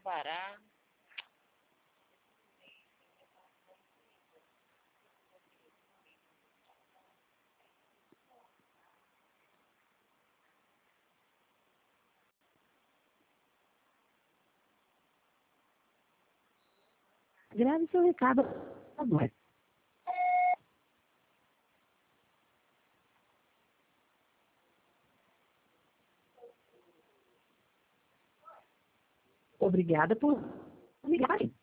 parar. Grave seu recado agora. Obrigada por ligar.